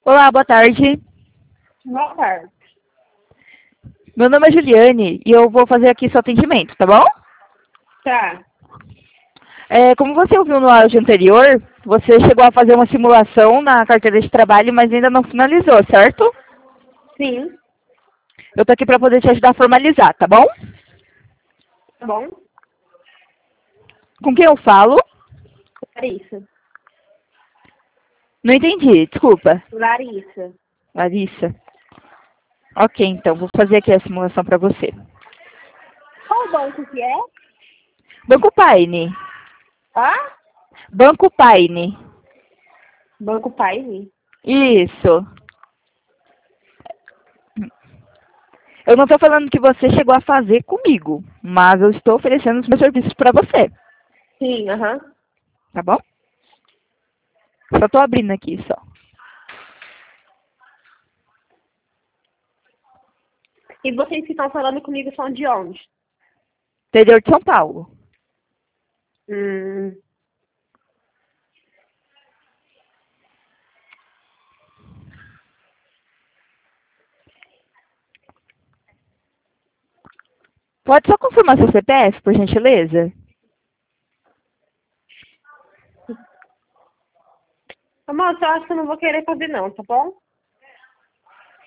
Olá, boa tarde. Boa tarde. Meu nome é Juliane e eu vou fazer aqui seu atendimento, tá bom? Tá. Como você ouviu no áudio anterior, você chegou a fazer uma simulação na carteira de trabalho, mas ainda não finalizou, certo? Sim. Eu tô aqui para poder te ajudar a formalizar, tá bom? Tá bom? Com quem eu falo? Larissa. Não entendi, desculpa. Larissa. Larissa. Ok, então, vou fazer aqui a simulação para você. Qual banco que é? Banco Paine. Ah? Banco Paine. Banco Paine? Isso. Eu não estou falando que você chegou a fazer comigo, mas eu estou oferecendo os meus serviços para você, Sim, aham. tá bom? Só estou abrindo aqui, só. E vocês que estão falando comigo são de onde? Interior de São Paulo. Hum. Pode só confirmar seu CPF, por gentileza? Amor, eu acho que eu não vou querer fazer não, tá bom?